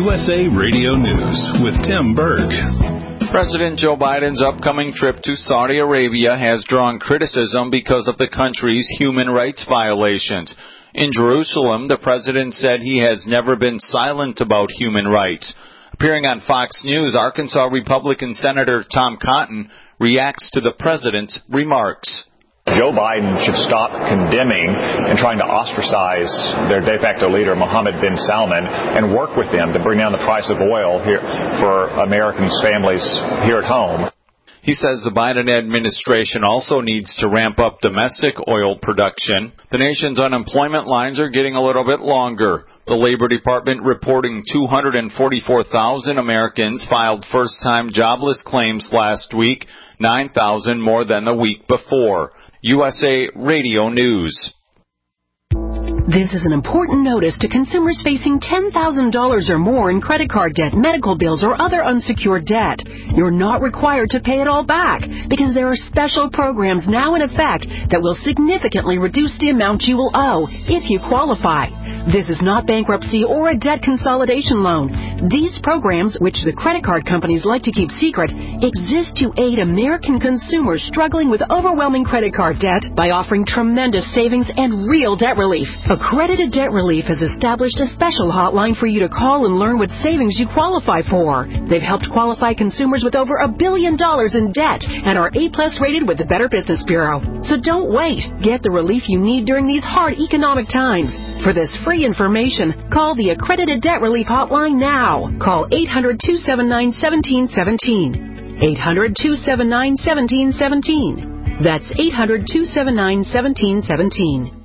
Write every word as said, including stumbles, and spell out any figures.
U S A Radio News with Tim Berg. President Joe Biden's upcoming trip to Saudi Arabia has drawn criticism because of the country's human rights violations. In Jerusalem, the president said he has never been silent about human rights. Appearing on Fox News, Arkansas Republican Senator Tom Cotton reacts to the president's remarks. Joe Biden should stop condemning and trying to ostracize their de facto leader, Mohammed bin Salman, and work with them to bring down the price of oil here for Americans' families here at home. He says the Biden administration also needs to ramp up domestic oil production. The nation's unemployment lines are getting a little bit longer. The Labor Department reporting two hundred forty-four thousand Americans filed first-time jobless claims last week, nine thousand more than the week before. U S A Radio News. This is an important notice to consumers facing ten thousand dollars or more in credit card debt, medical bills, or other unsecured debt. You're not required to pay it all back because there are special programs now in effect that will significantly reduce the amount you will owe if you qualify. This is not bankruptcy or a debt consolidation loan. These programs, which the credit card companies like to keep secret, exist to aid American consumers struggling with overwhelming credit card debt by offering tremendous savings and real debt relief. Accredited Debt Relief has established a special hotline for you to call and learn what savings you qualify for. They've helped qualify consumers with over a billion dollars in debt and are A plus rated with the Better Business Bureau. So don't wait. Get the relief you need during these hard economic times. For this free information, call the Accredited Debt Relief hotline now. Call eight hundred, two seven nine, one seven one seven. eight hundred, two seven nine, one seven one seven. That's eight hundred, two seven nine, one seven one seven.